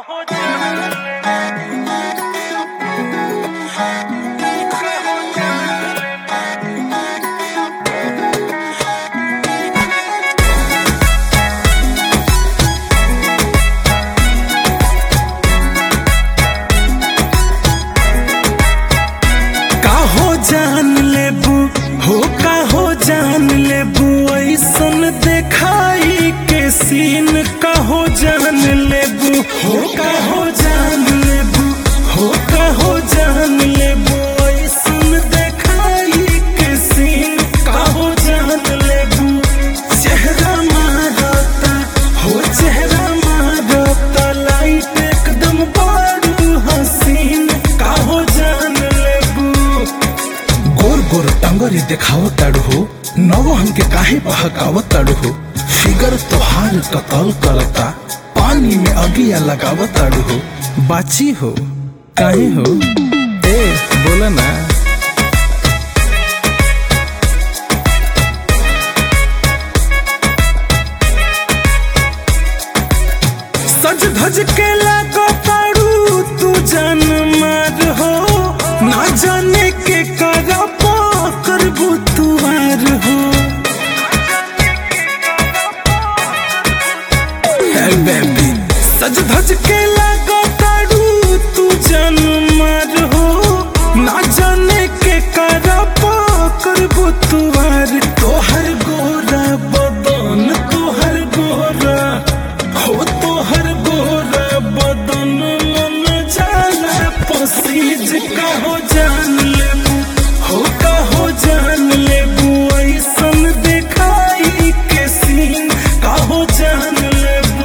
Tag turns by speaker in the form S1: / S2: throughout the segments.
S1: जान लेबू हो का हो जान लेबू ऐसन देखाई के सीन का हो जान लेबू हो का हो जान लेबू हो का हो जान लेबू ऐसन देखाई के सीन का हो जान लेबू चेहरा मारता हो चेहरा मारता लाइट एकदम बड़ू हसीन का हो जान लेबू गोर टंगरी देखावत ताड़ू हो नवो हमके काहे बहकावत ताड़ू हो फिगर तोहार कतल करता पानी में अगिया लगावत ताड़ू हो बाची हो काहे हो ए बोला ना सज धज के लागो ताड़ू तू जान मार हो ना जाने के करा करबू तुहार हो बेबी सज धज के लागो ताड़ू तू जान मार हो ना जाने के करा करबू तुहार तोहर गोरा बदन तोहर गोरा हो तोहर गोरा बदन मन जाला पसीज का हो जान लेबू हो का हो जान लेबू ऐसन देखाई के सीन का हो जान लेबू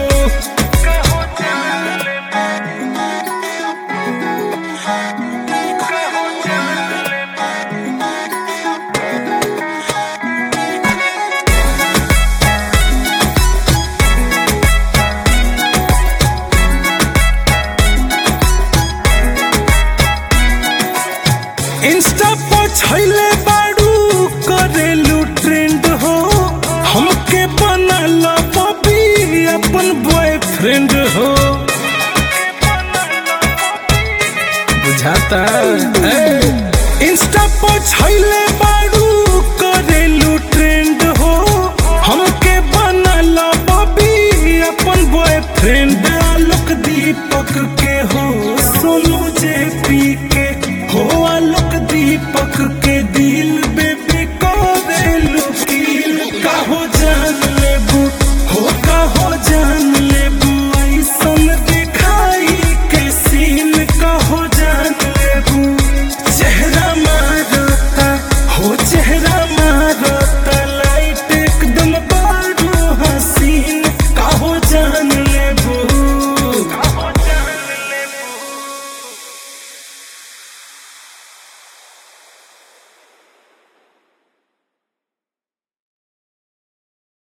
S1: इंस्टा पर छैले बाड़ू करेलू ट्रेंड हो हमके बनला बॉबी अपन बॉयफ्रेंड हो बुझाता इंस्टा पर छैले बाड़ू करेलू ट्रेंड हो हमके बनला बॉबी अपन बॉयफ्रेंड आलोक दीपक के